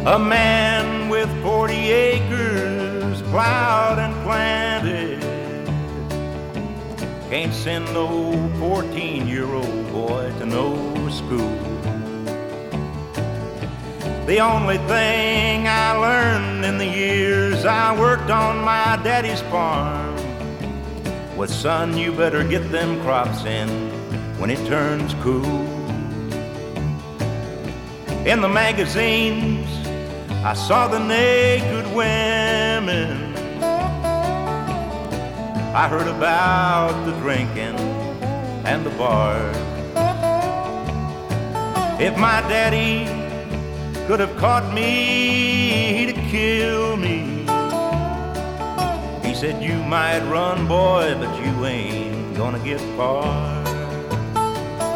A man with 40 acres plowed and planted can't send no 14-year-old boy to no school. The only thing I learned in the years I worked on my daddy's farm was, son, you better get them crops in when it turns cool. In the magazines, I saw the naked women. I heard about the drinking and the bars. If my daddy could have caught me, he'd have killed me. He said, you might run, boy, but you ain't gonna get far.